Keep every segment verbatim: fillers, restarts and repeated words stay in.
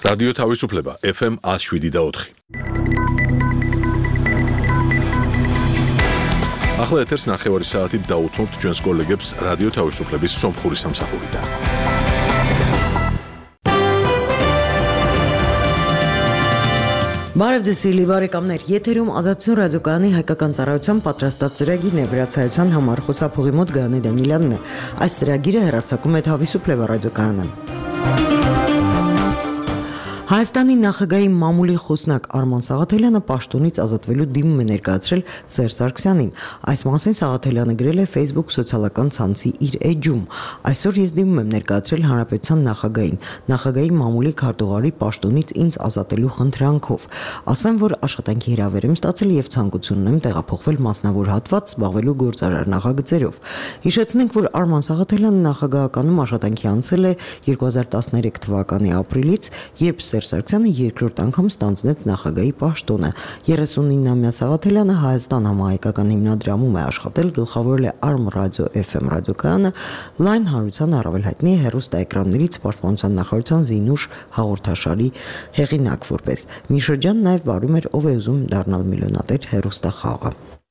რადიო თავისუფლება ეფ ემ one oh seven და four. ახლა ეთერს ნახევარი საათით დაუთმობთ ჩვენს კოლეგებს რადიო თავისუფლების სომხური სამსახურიდან. Բարև ձեզ լիվարեկամներ, եթերում ազատություն ռադիոկայանի հայկական ծառայության պատրաստած ծրագիրն է, վրացայության համար խոսափողի մոտ Գայանե Դանիելյանն է։ Այս ծրագիրը հեռարձակում է Თავისუფლება ռադիոկայանը։ Հայաստանի նախագահի մամուլի խոսնակ Արման Սաղաթելյանը պաշտոնից ազատվելու դիմում է ներկայացրել Սերժ Սարգսյանին։ Այս մասին Սաղաթելյանը գրել է Facebook սոցիալական ցանցի իր էջում։ Այսօր ես դիմում եմ ներկայացրել Հանրապետության նախագահին, նախագահի մամուլի քարտուղարի պաշտոնից ինձ ազատելու խնդրանքով։ Ասեմ, որ աշխատանքի հրավեր եմ ստացել եւ ցանկություն ունեմ տեղափոխվել մասնավոր հատված զբաղվելու գործարար նախագծերով։ Հիշեցնենք, որ Արման Սաղաթելյանը նախագահականում աշխատանքի անցել է two thousand thirteen թվականի ապրիլից, երբ Սերժ Սարգսյանը երկրորդ անգամ ստանձնեց նախագահի պաշտոնը։ thirty-nine-ամյա Սաղաթելյանը Հայաստան համահայկական հիմնադրամում է աշխատել, գլխավորել է Arm Radio F M ռադիոկայանը, լայն հանրության առավել հայտնի է հեռուստաէկրաններից Պաշտպանության նախարարության Զինուշ հաղորդաշարի հեղինակ որպես։ Մի շրջան նաև վարում էր Ով է ուզում դառնալ միլիոնատեր հեռուստախաղը։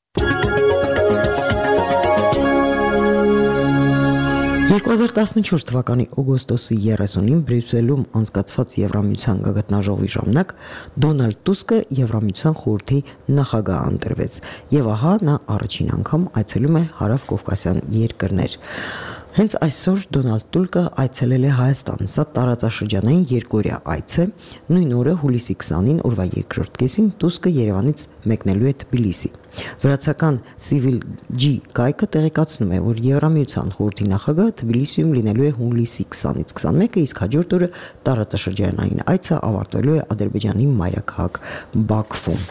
twenty fourteen թվականի օգոստոսի thirtyին Բրյուսելում անցկացված Եվրամիության գագաթնաժողովի ժամանակ Դոնալդ Տուսկը Եվրամիության խորհրդի նախագահ ընտրվեց, եւ ահա նա առաջին անգամ այցելում է հարավկովկասյան երկրներ։ Հենց այսօր Դոնալդ Տուսկը այցելել է Հայաստան, սա տարածաշրջանային երկօրյա այց է, նույն օրը հուլիսի twentyին օրվա երկրորդ կեսին Տուսկը Երևանից մեկնելու է Թբիլիսի։ Վրացական Civil G կայքը տեղեկացնում է, որ Եվրամիության խորհրդի նախագահը Թբիլիսիում լինելու է հուլիսի twentyից twenty-one-ը, իսկ հաջորդ օրը տարածաշրջանային այցը ավարտվելու է Ադրբեջանի մայրաքաղաք Բաքվում։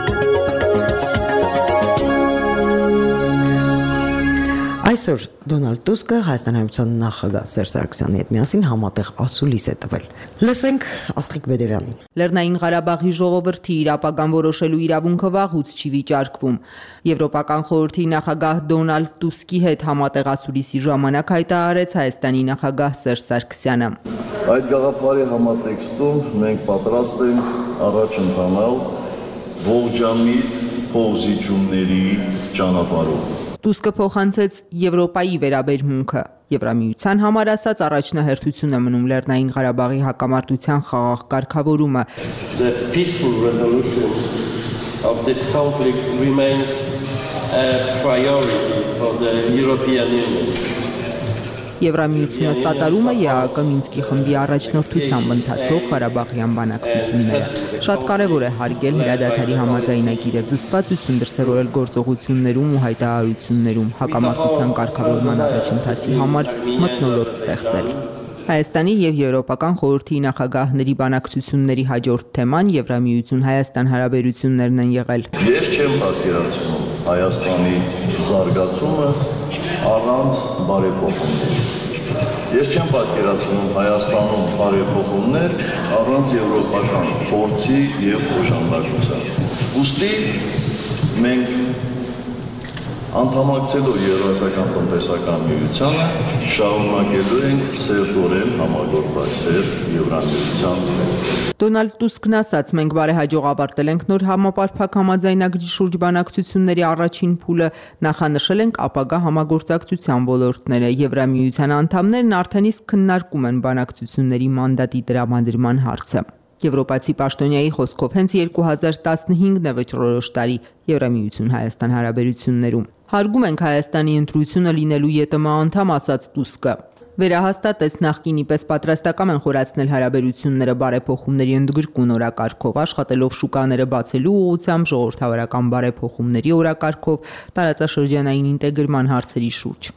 Այսօր Դոնալդ Տուսկը Հայաստանի Հանրապետության նախագահ Սերժ Սարգսյանի հետ միասին համատեղ ասուլիս է տվել։ Լսենք Աստղիկ Բեդևյանին։ Լեռնային Ղարաբաղի ժողովրդի իր ապագան որոշելու իրավունքը վաղուց չի վիճարկվում։ Եվրոպական խորհրդի նախագահ Դոնալդ Տուսկի հետ համատեղ ասուլիսի ժամանակ հայտարարեց Հայաստանի նախագահ Սերժ Սարգսյանը։ Այդ գաղափարի համատեքստում մենք պատրաստ ենք առաջ ընթանալ ողջամիտ փոխզիջումների ճանապարհով։ Տուսկը փոխանցեց Եվրոպայի վերաբերմունքը։ Եվրամիության համար ասած առաջնահերթություն է մնում Լեռնային Ղարաբաղի հակամարտության խաղաղ կարգավորումը։ The peaceful resolution of this conflict remains a priority for the European Union. Եվրամիությունը սատարում է ԵԱՀԿ Մինսկի խմբի առաջնորդությամբ ընթացող Ղարաբաղյան բանակցությունները։ Շատ կարևոր է հարգել հրադադարի համաձայնագիրը, զսպվածություն դրսևորել գործողություններում ու հայտարարություններում, հակամարտության կարգավորման առաջընթացի համար մթնոլորտ ստեղծել։ Հայաստանի եւ Եվրոպական խորհրդի նախագահների բանակցությունների հաջորդ թեման Եվրամիություն-Հայաստան հարաբերություններն են եղել։ Ես չեմ պատկերացնում Հայաստանի զարգացումը առանց բարեփոխումների։ Ես չեմ պատկերացնում Հայաստանում բարեփոխումներ առանց եվրոպական փորձի եւ օժանդակության։ Ուստի մենք անդամակցելով Եվրասիական տնտեսական միությանը շարունակելու ենք սերտորեն համագործակցել Եվրամիության հետ։ Դոնալդ Տուսկն ասաց, մենք բարեհաջող ավարտել ենք նոր համապարփակ համաձայնագրի շուրջ բանակցությունների առաջին փուլը, նախանշել ենք ապագա համագործակցության ոլորտները։ Եվրամիության անդամներն արդեն իսկ քննարկում են բանակցությունների մանդատի տրամադրման հարցը։ Եվրոպացի պաշտոնյայի խոսքով հենց twenty fifteen-ն է վճռորոշ տարի Եվրամիություն-Հայաստան հարաբերություններում։ Հարգում ենք Հայաստանի ընտրությունը լինելու ԵՏՄ անդամ, ասաց Տուսկը։ Վերահաստատեց նախկինի պես պատրաստական են խորացնել հարաբերությունները բարեփոխումների ընդգրկուն օրակարգով, աշխատելով շուկաները բացելու ուղղությամբ, ժողովրդավարական բարեփոխումների օրակարգով, տարածաշրջանային ինտեգրման հարցերի շուրջ։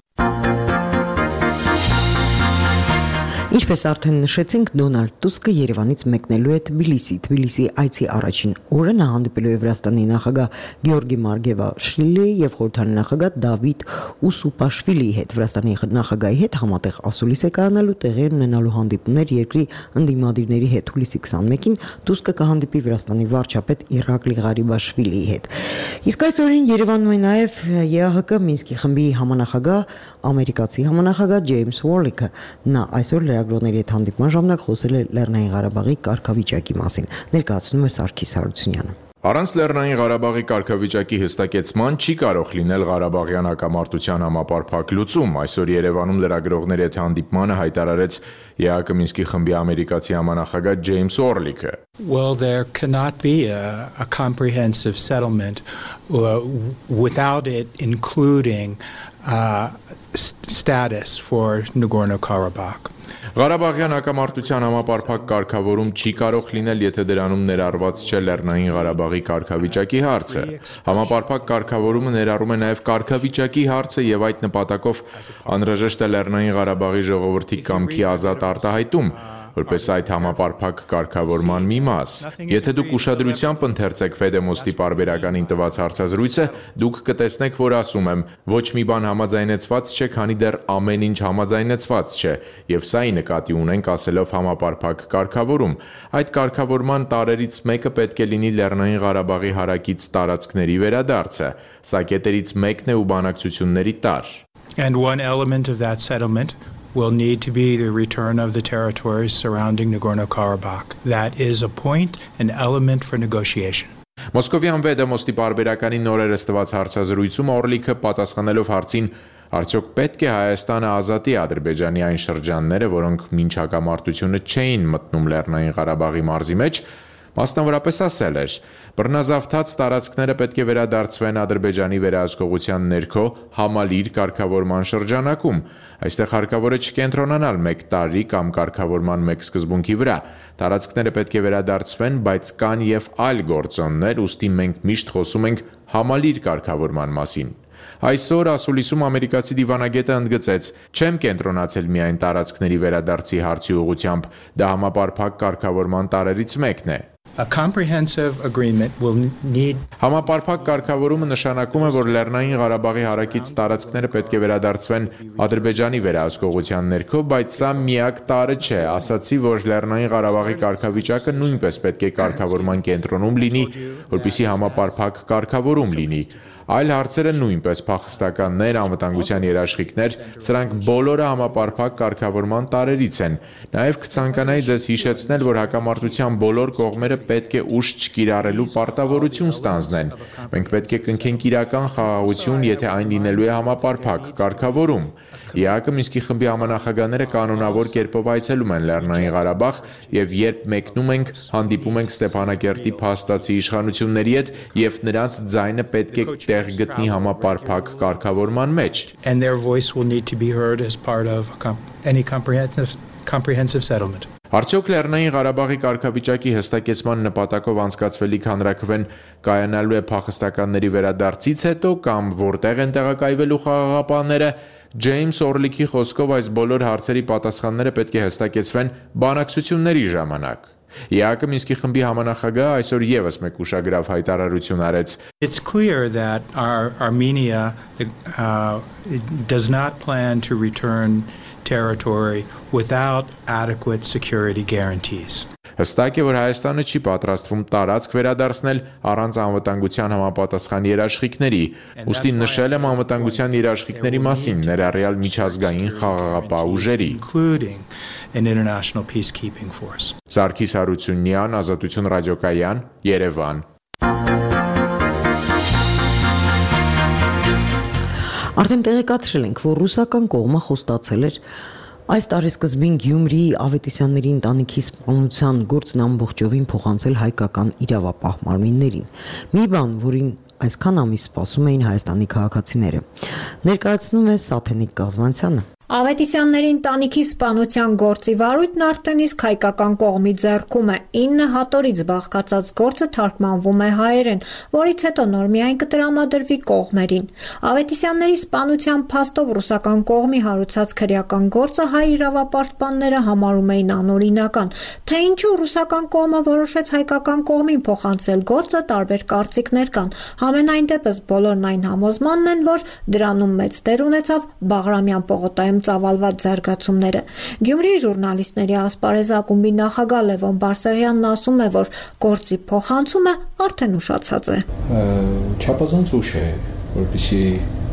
Ինչպես արդեն նշեցինք, Դոնալդ Տուսկը Երևանից մեկնելու է Թբիլիսի։ Թբիլիսի այցի առաջին օրը նա հանդիպելու է Վրաստանի նախագահ Գեորգի Մարգևաշվիլիի եւ խորհրդանի նախագահ Դավիթ Ուսուպաշվիլիի հետ։ Վրաստանի նախագահի հետ համատեղ ասուլիս է կայանալու, տեղի ունենալու հանդիպումներ երկրի ընդդիմադիրների հետ։ Հուլիսի twenty-one-ին Տուսկը կհանդիպի Վրաստանի վարչապետ Իրակլի Ղարիբաշվիլիի հետ։ Իսկ այս օրին Երևանում է նաեւ ԵԱՀԿ Մինսկի խմբի համանախագահ ամերիկացի համանախագահ Ջեյմս Ուորլիքը։ Նա այսօր լրագրողների հետ հանդիպման ժամանակ խոսել է Լեռնային Ղարաբաղի կարգավիճակի մասին, ներկայացնում է Սարգիս Հարությունյանը։ Առանց Լեռնային Ղարաբաղի կարգավիճակի հստակեցման չի կարող լինել Ղարաբաղյան հակամարտության համապարփակ լուծում։ Այսօր Երևանում լրագրողների հետ հանդիպմանը հայտարարեց ԵԱՀԿ Մինսկի խմբի ամերիկացի համանախագահ Ջեյմս Օրլիքը։ Well, there cannot be a, a comprehensive settlement uh, without it including uh, status for Nagorno-Karabakh. Ղարաբաղյան հակամարտության համապարփակ կարգավորում չի կարող լինել, եթե դրանում ներառված չէ Լեռնային Ղարաբաղի կարգավիճակի հարցը։ Համապարփակ կարգավորումը ներառում է նաև կարգավիճակի հարցը եւ այդ նպատակով անհրաժեշտ է Լեռնային Ղարաբաղի ժողովրդի կամքի ազատ արտահայտում, որպես այդ համապարփակ կարգավորման մի մաս։ Եթե դուք ուշադրությամբ ընթերցեք Ֆեդեմոստի պարբերականին տված հարցազրույցը, դուք կտեսնեք, որ ասում եմ, ոչ մի բան համաձայնեցված չէ, քանի դեռ ամեն ինչ համաձայնեցված չէ, եւ սա ի նկատի ունենք ասելով համապարփակ կարգավորում։ Այդ կարգավորման տարերից մեկը պետք է լինի Լեռնային Ղարաբաղի հարակից տարածքների վերադարձը։ Սա կետերից մեկն է ու բանակցությունների տար։ And one element of that settlement will need to be the return of the territories surrounding Nagorno-Karabakh. That is a point, an element for negotiation. Մոսկովյան Վեդեմոստի պարբերականի նորերս տված հարցազրույցում Օրլիքը պատասխանելով հարցին արդյոք պետք է Հայաստանը ազատի Ադրբեջանի այն շրջանները, որոնք մինչ հակամարտությունը չէին մտնում Լեռնային Ղարաբաղի մարզի մեջ, մասնավորապես ասել էր. բռնազավթած տարածքները պետք է վերադարձվեն Ադրբեջանի վերահսկողության ներքո համալիր կարգավորման շրջանակում։ Այստեղ հարկավոր է չկենտրոնանալ մեկ տարի կամ կարգավորման մեկ սկզբունքի վրա։ Տարածքները պետք է վերադարձվեն, բայց կան եւ այլ գործոններ, ուստի մենք միշտ խոսում ենք համալիր կարգավորման մասին։ Այսօր ասուլիսում ամերիկացի դիվանագետը ընդգծեց. չեմ կենտրոնացել միայն տարածքների վերադարձի հարցի ուղղությամբ, դա համապարփակ կարգավորման տարերից մեկն է։ A comprehensive agreement will need Համապարփակ կարգավորումը նշանակում է, որ Լեռնային Ղարաբաղի հարակից տարածքները պետք է վերադարձվեն Ադրբեջանի վերահսկողության ներքո, բայց սա միակ տարը չէ։ Ասացի, որ Լեռնային Ղարաբաղի կարգավիճակը նույնպես պետք է կարգավորման կենտրոնում լինի, որպեսզի համապարփակ կարգավորում լինի։ Այլ հարցերը նույնպես փախստականներ, անվտանգության երաշխիքներ, սրանք բոլորը համապարփակ կարգավորման տարերից են։ Նաև կցանկանայի ձեզ հիշեցնել, որ հակամարտության բոլոր կողմերը պետք է ուժ չկիրառելու պարտավորություն ստանձնեն։ Մենք պետք է կնքենք իրական խաղաղություն, եթե այն լինելու է համապարփակ կարգավորում։ ԵԱՀԿ Մինսկի խմբի համանախագահները կանոնավոր կերպով այցելում են Լեռնային Ղարաբաղ եւ երբ մեկնում ենք, հանդիպում ենք Ստեփանակերտի փաստացի իշխանությունների հետ եւ նրանց ձայնը պետք է տեղ գտնի համապարփակ կարգավորման մեջ։ and their voice will need to be heard as part of any comprehensive comprehensive settlement. Արդյոք Լեռնային Ղարաբաղի կարգավիճակի հստակեցման նպատակով անցկացվելիք հանրաքվեն կայանալու է փախստականների վերադարձից հետո կամ որտեղ են տեղակայվելու խաղաղապահները։ Ջեյմս Օրլիքի խոսքով այս բոլոր հարցերի պատասխանները պետք է հստակեցվեն բանակցությունների ժամանակ։ ԵԱՀԿ Մինսկի խմբի համանախագահը այսօր եւս մեկ ուշագրավ հայտարարություն արեց։ It's clear that our Armenia uh, does not plan to return territory without adequate security guarantees. Հստակ է, որ Հայաստանը չի պատրաստվում տարածք վերադարձնել առանց անվտանգության համապատասխան երաշխիքների։ Ուստի նշել եմ անվտանգության երաշխիքների մասին, ներառյալ միջազգային խաղաղապահ ուժերի։ An international peacekeeping force. Սարգիս Հարությունյան, Ազատություն ռադիոկայան, Երևան։ Արդեն տեղեկացրել ենք, որ ռուսական կողմը խոստացել էր այս տարեսկզբին Գյումրիի Ավետիսյանների ընտանիքի սպանության գործն ամբողջովին փոխանցել հայկական իրավապահ մարմիններին։ Մի բան, որին այսքան ամիս սպասում էին Հայաստանի քաղաքացիները։ Ներկայացնում է Սաթենիկ Գազվանցյանը։ Ավետիսյանների ընտանիքի սպանության գործի վարույթն արդեն իսկ հայկական կողմի ձեռքում է։ ինը հատորից բաղկացած գործը թարգմանվում է հայերեն, որից հետո նոր միայն կտրամադրվի կողմերին։ Ավետիսյանների սպանության փաստով ռուսական կողմի հարուցած քրեական գործը հայ իրավապաշտպանները համարում էին անօրինական, թե ինչու ռուսական կողմը որոշեց հայկական կողմին փոխանցել գործը, տարբեր կարծիքներ կան։ Համենայն դեպս բոլորն այն համոզմանն են, որ դրանում մեծ դեր ունեցավ Բաղրամյան պողոտայում ծավալված զարգացումները։ Գյումրիի ժուրնալիստների ասպարեզ ակումբի նախագահ Լևոն Բարսեղյանն ասում է, որ գործի փոխանցումը արդեն ուշացած է։ Չափազանց ուշ է, որպեսզի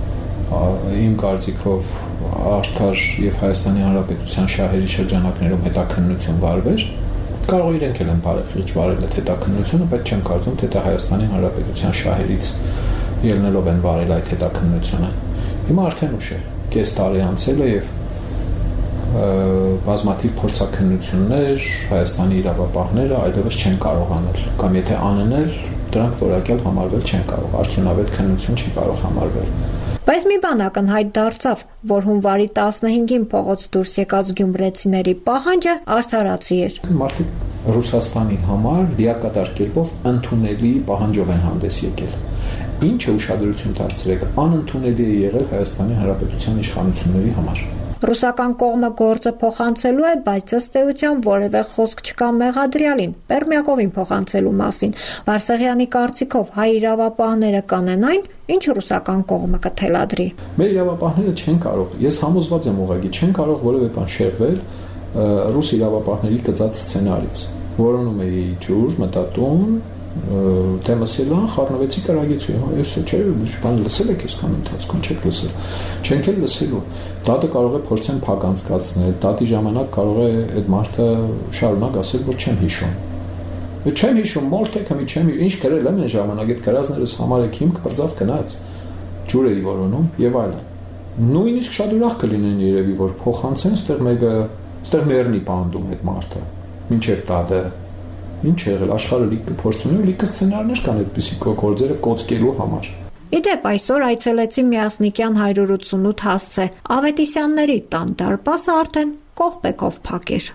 իմ կարծիքով արդար եւ Հայաստանի Հանրապետության շահերի շրջանակներում հետաքննություն վարվեր, կարող իրենք էլ են բարեխիղճ վարել այդ հետաքննությունը, բայց չեմ կարծում, թե դա Հայաստանի Հանրապետության շահերից ելնելով են վարել այդ հետաքննությունը։ Հիմա արդեն ուշ է, կես տարի անցել է եւ բազմաթիվ փորձաքննություններ Հայաստանի իրավապահները այլևս չեն կարող անել, կամ եթե անեն էլ դրանք որակյալ համարվել չեն կարող, արդյունավետ քննություն չի կարող համարվել։ Բայց մի բան ակնհայտ դարձավ, որ հունվարի տասնհինգին փողոց դուրս եկած գյումրեցիների պահանջը արդարացի էր։ Մարդիկ Ռուսաստանի համար լիակատար կերպով ընդունելի պահանջով են հանդես եկել։ Ինչը ուշադրություն դարձրեք, անընդունելի է եղել Հայաստանի Հանրապետության իշխանությունների համար։ Ռուսական կողմը գործը փոխանցելու է, բայց ըստ էության որևէ խոսք չկա մեղադրյալին, Պերմյակովին փոխանցելու մասին։ Վարսեղյանի կարծիքով հայ իրավապահները կանեն այն, ինչ ռուսական կողմը կթելադրի։ Մեր իրավապահները չեն կարող, ես համոզված եմ ուղղակի, չեն կարող որևէ բան շեղվել ռուս իրավապահների կծած սցենարից։ Որոնում էի ջուր, մտատուն, Թեմասելան խառնվեցի կրագեցի, ես չէ, բան լսել եք այսքան ընթացքում, չեք լսել, չենք էլ լսելու, դատը կարող է փորձեն փակ անցկացնել, դատի ժամանակ կարող է այդ մարդը շարունակ ասել, որ չեմ հիշում, չեմ հիշում, մորթեք հմի չեմ, ինչ գրել եմ այն ժամանակ, այդ գրածներս համար եք հիմք պրծավ գնաց, ջուր էի որոնում եւ այլն, նույնիսկ շատ ուրախ կլինեն երևի, որ փոխանցեն, ստեղ մեկը, ստեղ մեռնի պանդում այդ մարդը, մինչեւ տադը Ինչ եղել, աշխարհը լիքը փորձում ու լիքը սցենարներ կան այդպիսի գործերը կոծկելու համար։ Իդեպ այսօր այցելեցի Միասնիկյան հարյուր ութսունութ հասցե, Ավետիսյանների տան դարպասը արդեն կողպեկով փակ էր։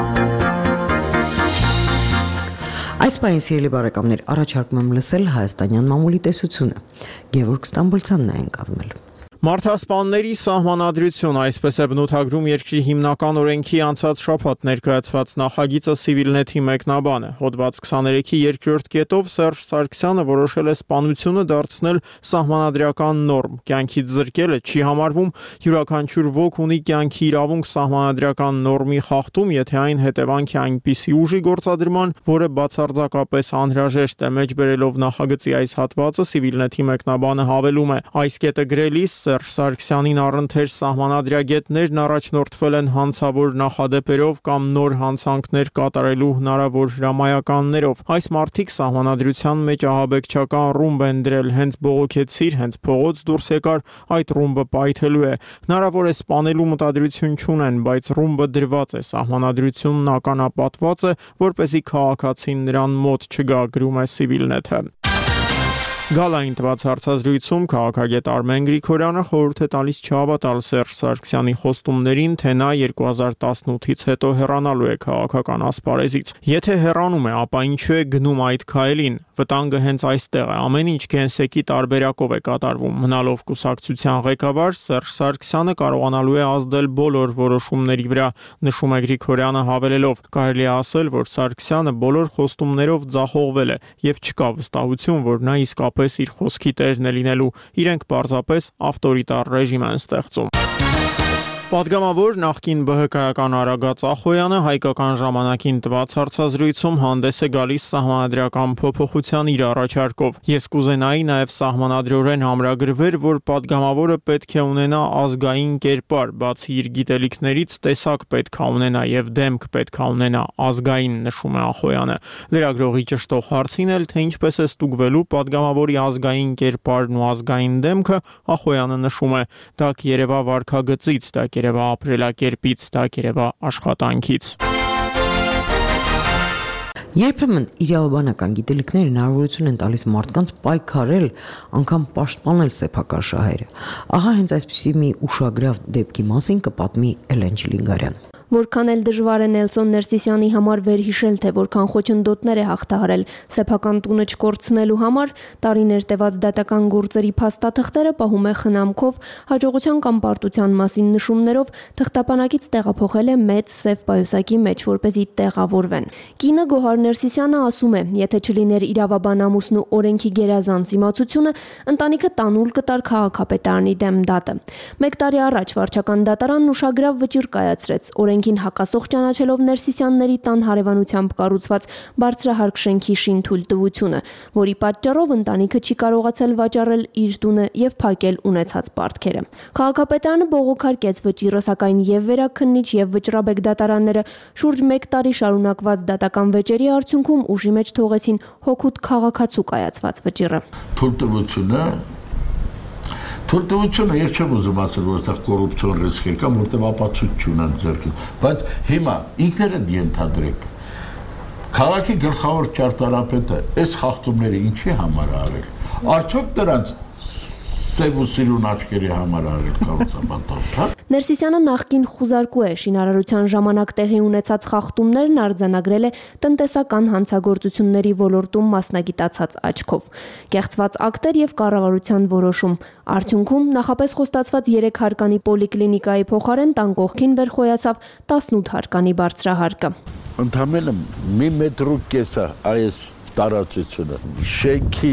Այս պահին սիրելի բարեկամներ, առաջարկում եմ լսել հայաստանյան մամուլի տեսությունը։ Գևորգ Ստամբոլցյանն է այն կազմել։ Մարդասպանների սահմանադրություն, այսպես է բնութագրում երկրի հիմնական օրենքի անցած շաբաթ ներկայացված նախագիծը Civilnet-ի մեկնաբանը։ Հոդված քսաներեքի երկրորդ կետով Սերժ Սարգսյանը որոշել է սպանությունը դարձնել սահմանադրական նորմ։ Կյանքից զրկելը չի համարվում, յուրաքանչյուր ոք ունի կյանքի իրավունք սահմանադրական նորմի խախտում, եթե այն հետևանք է այնպիսի ուժի գործադրման, որը բացարձակապես անհրաժեշտ է, մեջբերելով նախագծի այս հատվածը Civilnet-ի մեկնաբանը հավելում է. այս կետը գրելիս Սերժ Սարգսյանին առընթեր սահմանադրագետներն առաջնորդվել են հանցավոր նախադեպերով կամ նոր հանցանքներ կատարելու հնարավոր հրամայականներով։ Այս մարդիկ սահմանադրության մեջ ահաբեկչական ռումբ են դրել, հենց բողոքեցիր, հենց փողոց դուրս եկար, այդ ռումբը պայթելու է։ Հնարավոր է սպանելու մտադրություն չունեն, բայց ռումբը դրված է, սահմանադրությունն ականապատված է, որպեսզի քաղաքացին նրան մոտ չգա, գրում է Civilnet-ը։ Գալային տված հարցազրույցում քաղաքագետ Արմեն Գրիգորյանը խորհուրդ է տալիս չհավատալ Սերժ Սարգսյանի խոստումներին, թե նա երկու հազար տասնութից հետո հեռանալու է քաղաքական ասպարեզից։ Եթե հեռանում է, ապա ինչու է գնում այդ քայլին։ Վտանգը հենց այստեղ է։ Ամեն ինչ գենսեկի տարբերակով է կատարվում։ Մնալով կուսակցության ղեկավար, Սերժ Սարգսյանը կարողանալու է ազդել բոլոր որոշումների վրա, նշում է Գրիգորյանը հավելելով. կարելի է ասել, որ Սարգսյանը բոլոր խոստումներով ձախողվել է եւ չկա վստահություն, որ նա իսկապես իր խոսքի տերն է լինելու, իրենք պարզապես ավտորիտար ռեժիմ են ստեղծում։ Պատգամավոր նախկին ԲՀԿ-ական Արագած Ախոյանը հայկական ժամանակին տված հարցազրույցում հանդես է գալիս սահմանադրական փոփոխության իր առաջարկով։ Ես կուզենայի նաև սահմանադրորեն ամրագրվեր, որ պատգամավորը պետք է ունենա ազգային կերպար, բացի իր գիտելիքներից տեսակ պետք է ունենա եւ դեմք պետք է ունենա ազգային, նշում է Ախոյանը։ Լրագրողի ճշտող հարցին էլ, թե ինչպես է ստուգվելու պատգամավորի ազգային կերպարն ու ազգային դեմքը, Ախոյանը նշում է. դա կերևա վարքագծից, դա կերևա ապրելակերպից, դա կերևա աշխատանքից։ Երբեմն իրավաբանական գիտելիքները հնարավորություն են տալիս մարդկանց պայքարել, անգամ պաշտպանել սեփական շահերը։ Ահա հենց այսպիսի մի ուշագրավ դեպքի մասին կպատմի Էլեն Չիլինգարյանը։ Որքան էլ դժվար է Նելսոն Ներսիսյանի համար վերհիշել, թե որքան խոչընդոտներ է հաղթահարել սեփական տունը չկորցնելու համար, տարիներ տևած դատական գործերի փաստաթղթերը պահում է խնամքով, հաջողության կամ պարտության մասին նշումներով, թղթապանակից տեղափոխել է մեծ սև պայուսակի մեջ, որպեսզի տեղավորվեն։ Կինը Գոհար Ներսիսյանը ասում է, եթե չլիներ իրավաբան ամուսնու օրենքի գերազանց իմացությունը, ընտանիքը տանուլ կտար քաղաքապետարանի դեմ դատը։ Մեկ տարի առաջ վարչական դատարանն ուշագրավ վճիռ կայացրեց օրենքի շենքին հակասող ճանաչելով Ներսիսյանների տան հարևանությամբ կառուցված բարձրահարկ շենքի շինթույլտվությունը, որի պատճառով ընտանիքը չի կարողացել վաճառել իր տունը եւ փակել ունեցած պարտքերը։ Քաղաքապետարանը բողոքարկեց վճիռը, սակայն եւ վերաքննիչ եւ վճռաբեկ դատարանները շուրջ մեկ տարի շարունակված դատական վեճերի արդյունքում ուժի մեջ թողեցին հոգուտ քաղաքացու կայացված վճիռը։ Թույլտվությունը Թույլտվությունը ես չեմ ուզում ասել, որ այստեղ կոռուպցիոն ռիսկեր կա, որտեղ ապացույց չունեն ձեռքին, բայց հիմա ինքներդ ենթադրեք։ Քաղաքի գլխավոր ճարտարապետը այս խախտումները ինչի համար արել։ Արդյոք դրանց սև ու սիրուն աչքերի համար արել կառուցապատող։ Ներսիսյանը նախկին խուզարկու է, շինարարության ժամանակ տեղի ունեցած խախտումներն արձանագրել է տնտեսական հանցագործությունների ոլորտում մասնագիտացած աչքով։ Կեղծված ակտեր եւ կառավարության որոշում։ Արդյունքում նախապես խոստացված երեք հարկանի պոլիկլինիկայի փոխարեն տան կողքին վերխոյացավ տասնութ հարկանի բարձրահարկը։ Ընդամենը մի մետր ու կես է այս տարածությունը, շենքի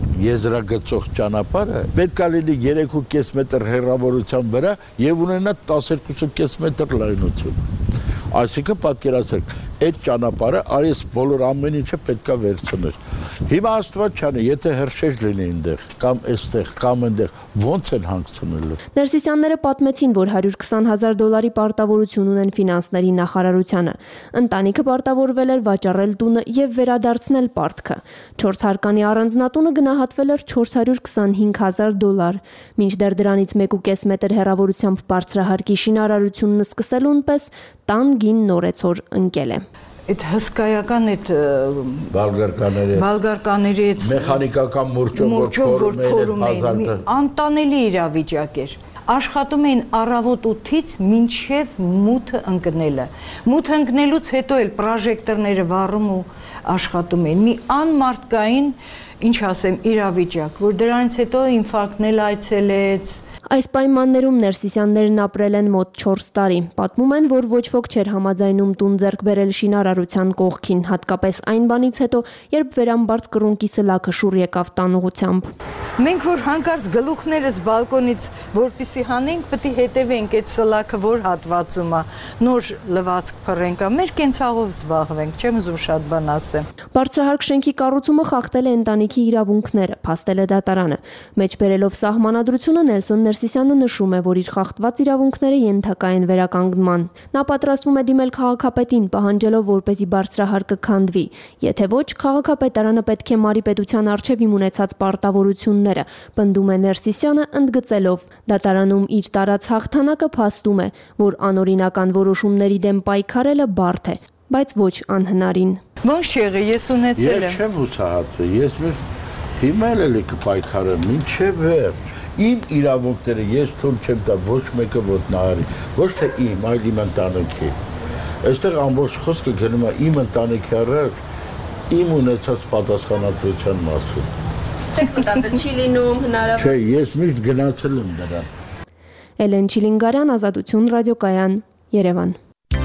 եզրագծող ճանապարհը պետք է լինի երեք ու կես մետր հեռավորության վրա եւ ունենա տասներկու ու կես մետր լայնություն։ Այսինքն պատկերացրեք, այդ ճանապարհը այս բոլոր ամեն ինչը պետք է վերցնել։ Հիմա աստված չանի, եթե հրշեջ լինի այնտեղ, կամ այստեղ, կամ այնտեղ, ո՞նց են հանգցնելու։ Ներսիսյանները պատմեցին, որ հարյուր քսան հազար դոլարի պարտավորություն ունեն ֆինանսների նախարարությանը։ Ընտանիքը պարտավորվել էր վաճառել տունը եւ վերադարձնել պարտքը։ չորս հարկանի առանձնատունը գնահատվել էր չորս հարյուր քսանհինգ հազար դոլար։ Մինչդեռ դրանից մեկ ու կես մետր հեռավորությամբ բարձրահարկի շինարարությունն սկսելուն պես տան գին նորեցոր ընկել է։ Այդ հսկայական այդ բալգարկաների բալգարկաների այդ մեխանիկական մուրճով որ փորում էին, անտանելի իրավիճակ էր։ Աշխատում էին առավոտ ութից մինչև մութը ընկնելը։ Մութը ընկնելուց հետո էլ պրոժեկտորները վառում ու աշխատում էին։ Մի անմարդկային, ինչ ասեմ, իրավիճակ, որ դրանից հետո ինֆարկտն էլ այցելեց։ Այս պայմաններում Ներսիսյաններն ապրել են մոտ չորս տարի։ Պատմում են, որ ոչ ոք չէր համաձայնում տուն ձեռք բերել շինարարության կողքին, հատկապես այն բանից հետո, երբ վերամբարձ կռունկի սլաքը շուռ եկավ տան ուղությամբ։ Մենք որ հանկարծ գլուխներս բալկոնից որպիսի հանենք, պետք է հետևենք այդ սլաքը որ հատվածում է, նոր լվացք փռենք, մեր կենցաղով զբաղվենք, չեմ ուզում շատ բան ասեմ։ Բարձրահարկ շենքի կառուցումը խախտել է ընտանիքի իրավունքները, փաստել է դատարանը։ Մեջբերելով սահմանադրությունը Նելսոն Ներսիսյանը նշում է, որ իր խախտված իրավունքները ենթակա են վերականգնման։ Նա պատրաստվում է դիմել քաղաքապետին, պահանջելով, որպեսզի բարձրահարկը քանդվի։ Եթե ոչ, քաղաքապետարանը պետք է մարի պետության առջև իմ ունեցած պարտավորությունները, պնդում է Ներսիսյանը, ընդգծելով. դատարանում իր տարած հաղթանակը փաստում է, որ անօրինական որոշումների դեմ պայքարելը բարդ է, բայց ոչ անհնարին։ Ոնց եղի, ես ունեցել եմ։ Ես չեմ հուսահատվել, ես հիմա էլ կպայքարեմ, մինչև վերջ։ Իմ իրավունքները ես թույլ չեմ տա ոչ մեկը ոտնահարի, ոչ թե իմ, այլ իմ ընտանիքի։ Այստեղ ամբողջ խոսքը գնում է իմ ընտանիքի առաջ, իմ ունեցած պատասխանատվության մասին։ Չեք մտածել, չի լինում հնարավոր։ Չէ, ես միշտ գնացել եմ դրան։ Էլեն Չիլինգարյան, Ազատություն ռադիոկայան, Երևան։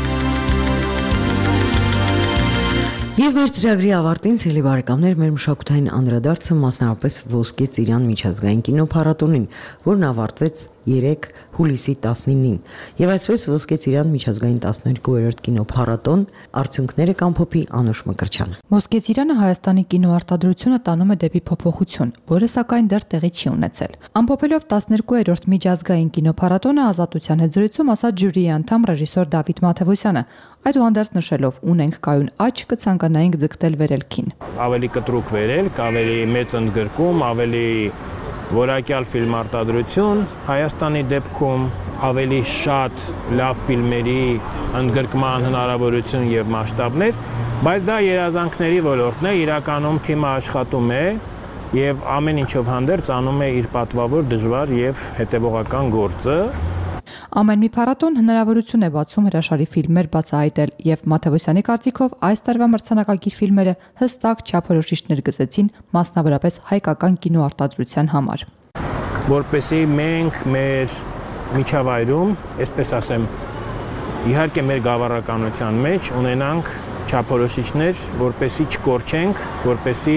Եվ մեր ծրագրի ավարտին, սիրելի բարեկամներ, մեր մշակութային անդրադարձը մասնավորապես Ոսկե ծիրան միջազգային կինոփառատոնին, որն ավարտվեց երեկ հուլիսի տասնինին։ Եվ այսպես Ոսկե ծիրան միջազգային տասներկուերորդ կինոփառատոն արդյունքները կամփոփի Անուշ Մկրտչյանը։ Ոսկե ծիրանը Հայաստանի կինոարտադրությունը տանում է դեպի փոփոխություն, որը սակայն դեռ տեղի չի ունեցել։ Ամփոփելով տասներկուերորդ միջազգային կինոփառատոնը Ազատության հետ զրույցում ասաց ժյուրիի անդամ ռեժիսոր Դավիթ Մաթևոսյանը, այդուհանդերձ նշելով՝ ունենք կայուն աճ, կցանկանայինք ձգտել վերելքին։ Ավելի կտրուկ վերելք, ավելի մեծ ընդգրկում, ավելի որակյալ ֆիլմարտադրություն Հայաստանի դեպքում, ավելի շատ լավ ֆիլմերի ընդգրկման հնարավորություն եւ մասշտաբներ, բայց դա երազանքների ոլորտն է, իրականում թիմը աշխատում է եւ ամեն ինչով հանդերձ անում է իր պատվավոր դժվար եւ հետեւողական գործը։ Ամեն մի փառատոն հնարավորություն է բացում հրաշալի ֆիլմեր բացահայտել եւ Մաթևոսյանի կարծիքով այս տարվա մրցանակակիր ֆիլմերը հստակ չափորոշիչներ գծեցին մասնավորապես հայկական կինոարտադրության համար։ Որպեսզի մենք մեր միջավայրում, այսպես ասեմ, իհարկե մեր գավառականության մեջ ունենանք չափորոշիչներ, որպեսզի չկորչենք, որպեսզի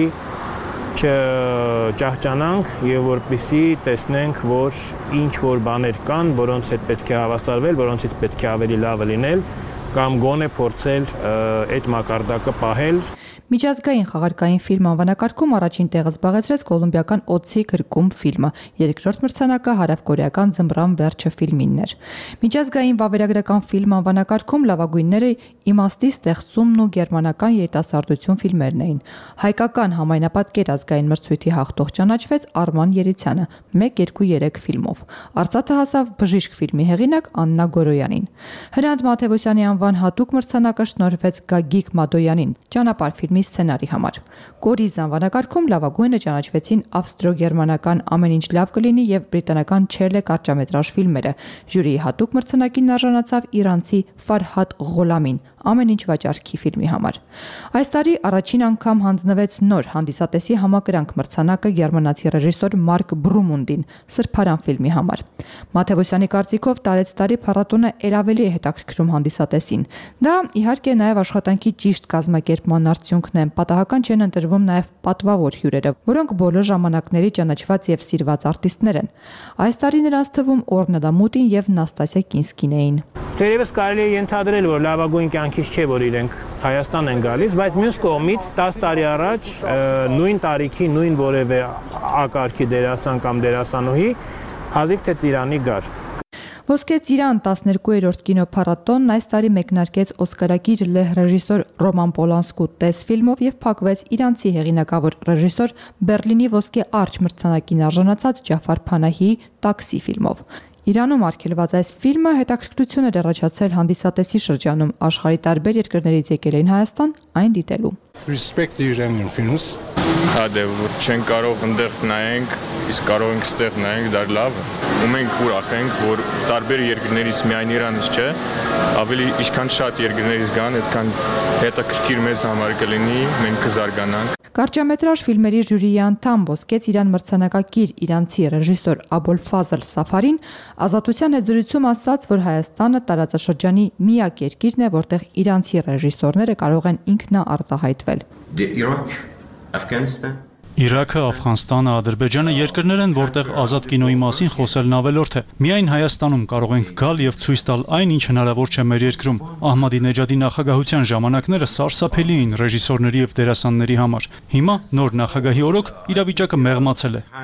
չճահճանանք եւ որպեսզի տեսնենք, որ ինչ որ բաներ կան, որոնց հետ պետք է հավասարվել, որոնցից պետք է ավելի լավը լինել կամ գոնե փորձել այդ մակարդակը պահել։ Միջազգային խաղարկային ֆիլմ անվանակարգում առաջին տեղը զբաղեցրեց կոլումբիական Օցի գրկում ֆիլմը, երկրորդ մրցանակը հարավկորեական Ձմռան վերջը ֆիլմինն էր։ Միջազգային վավերագրական ֆիլմ անվանակարգում լավագույնները Իմաստի ստեղծումն ու գերմանական երիտասարդություն ֆիլմերն էին։ Հայկական համայնապատկեր ազգային մրցույթի հաղթող ճանաչվեց Արման Երիցյանը մեկ, երկու, երեք ֆիլմով։ Արծաթը հասավ Բժիշկ ֆիլմի հեղինակ Աննա Գորոյանին։ Հրանտ Մաթևոսյանի անվան հատուկ մրցանակը շնորհվեց Գագիկ Մադոյանին ճանապարհ ֆիլմի սցենարի համար։ Կորիզ անվանակարգում լավագույնը ճանաչվեցին ավստրո-գերմանական Ամեն ինչ լավ կլինի եւ բրիտանական Չերլե կարճամետրաժ ֆիլմերը։ Ժյուրիի հատուկ մրցանակին արժանացավ իրանցի Ֆարհադ Ղոլամին Ամեն ինչ վաճառքի ֆիլմի համար։ Այս տարի առաջին անգամ հանձնվեց նոր հանդիսատեսի համակրանք մրցանակը գերմանացի ռեժիսոր Մարկ Բրումունդին Սրբարան ֆիլմի համար։ Մաթևոսյանի կարծիքով տարեցտարի փառատոնը էր ավելի հետաքրքրում հանդիսատեսին։ Դա իհարկե նաև աշխատանքի ճիշտ կազմակերպման արդյունքն է։ Պատահական չեն ընտրվում նաև պատվավոր հյուրերը, որոնք բոլոր ժամանակների ճանաչված եւ սիրված արտիստներ են։ Այս տարի նրանց թվում Օրնա Դամուտին եւ Նաստասիա Կինսկին էին։ Դերևս կարելի է ենթադրել, որ լավագույն կյանքից չէ, որ իրենք Հայաստան են գալիս, բայց մյուս կողմից տասը տարի առաջ նույն տարիքի նույն որևէ ակարգի դերասան կամ դերասանուհի հազիվ թե Ծիրանի գար։ Ոսկե ծիրան տասներկուերորդ կինոփառատոնն այս տարի մեկնարկեց օսկարակիր լեհ ռեժիսոր Ռոման Պոլանսկու Տես ֆիլմով եւ փակվեց իրանցի հեղինակավոր ռեժիսոր Բերլինի ոսկե արջ մրցանակին արժանացած Ջաֆար Փանահիի Տաքսի ֆիլմով։ Իրանում արգելված այս ֆիլմը հետաքրքրություն էր առաջացել հանդիսատեսի շրջանում, աշխարհի տարբեր երկրներից եկել էին Հայաստան այն դիտելու։ Respect the Iranian films. Հա դե որ չեն կարող այնտեղ նայենք, իսկ կարող ենք ստեղ նայենք, դա լավ է։ Ու մենք ուրախ ենք, որ տարբեր երկրներից միայն Իրանից չէ, ավելի ինչքան շատ երկրներից գան, այդքան հետաքրքիր մեզ համար կլինի, մենք կզարգանանք։ Կարճամետրաժ ֆիլմերի ժյուրիի անդամ ոսկե ծիրան մրցանակակիր իրանցի ռեժիսոր Աբոլֆազլ Սաֆարին Ազատության հետ զրույցում ասաց, որ Հայաստանը տարածաշրջանի միակ երկիրն է, որտեղ իրանցի ռեժիսորները կարող են ինքնաարտահայտվել։ Իրաքը, Աֆղանստանը, Ադրբեջանը երկրներ են, որտեղ ազատ կինոյի մասին խոսելն ավելորդ է։ Միայն Հայաստանում կարող ենք գալ եւ ցույց տալ այն, ինչ հնարավոր չէ մեր երկրում։ Ահմադինեջադի նախագահության ժամանակները սարսափելի էին ռեժիսորների եւ դերասանների համար։ Հիմա նոր նախագահի օրոք իրավիճակը մեղմացել է։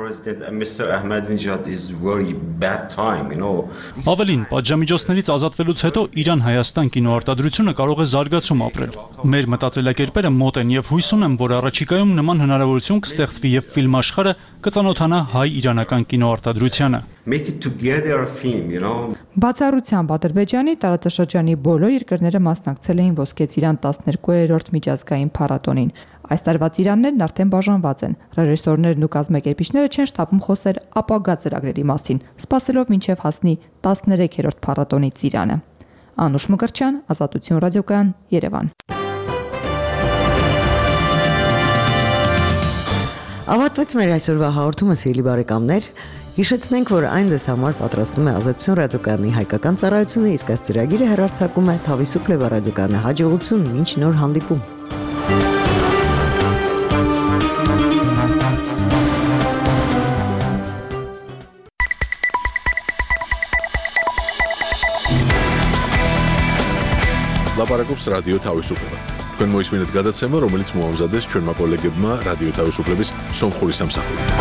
Ավելին, պատժամիջոցներից ազատվելուց հետո Իրան-Հայաստան կինոարտադրությունը կարող է զարգացում ապրել։ Մեր մտածելակերպերը մոտ են եւ հույս ունեմ, որ առաջիկայում նման հնարավորություն կստեղծվի եւ ֆիլմ աշխարհը կծանոթանա հայ-իրանական կինոարտադրությանը։ Բացառությամբ Ադրբեջանի տարածաշրջանի բոլոր երկրները մասնակցել էին ոսկե ծիրան տասներկուերորդ միջազգային փառատոնին։ Այս տարվա ծիրաններն արդեն բաժանված են։ Ռեժիսորներն ու կազմակերպիչները չեն շտապում խոսել ապագա ծրագրերի մասին, սպասելով մինչև հասնի տասներեքերորդ փառատոնի ծիրանը։ Անուշ Մկրտչյան, Ազատություն ռադիոկայան, Երևան։ Ավարտվեց մեր այսօրվա հաղորդումը, սիրելի բարեկամներ։ Հիշեցնենք, որ այն դες համար պատրաստում է Ազատություն ռադիոկայանի հայկական ծառայությունը, իսկ այս ծրագիրը հեռարձակում է Թավիսուկ Լևա ռադիոկայանի հաջողություն, մինչ նոր հանդիպում։ Լապարակობს ռադիո Թավիսուկլևը։ Თქვენ მოისმინეთ გადაცემა, რომელიც მოამზადეს ჩვენმა კოლეგებმა რადიო თავისუფლების სომხური სამსახურით.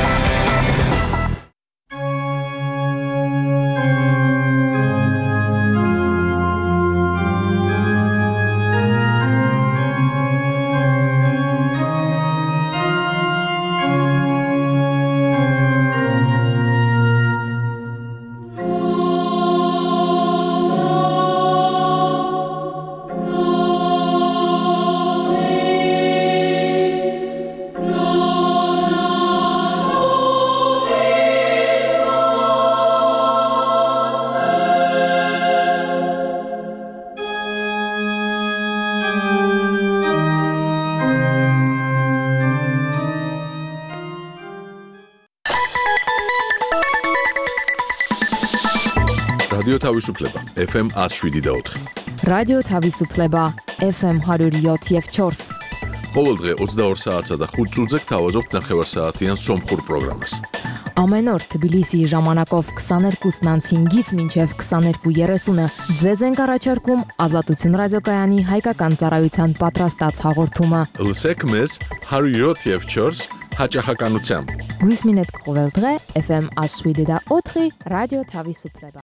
რადიო თავისუფლება ეფ ემ one oh seven და four. რადიო თავისუფლება ეფ ემ one oh seven და four. ყოველდღე ოცდაორ საათსა და ხუთ წუთზე გთავაზობთ ნახევარსაათიან სომხურ პროგრამას. Ամեն օր Թբիլիսիի ժամանակով քսաներկուսն անց հինգից մինչև քսաներկու երեսունը ձեզ ենք առաջարկում Ազատություն ռադիոկայանի հայկական ծառայության պատրաստած հաղորդումը։ Լսեք մեզ հարյուր յոթ եւ չորս հաճախականությամբ։ Գույս մինետ կողել դրե Էֆ Էմ ասուիդեդա օթրի ռադիո Թավի Սուպլեբա։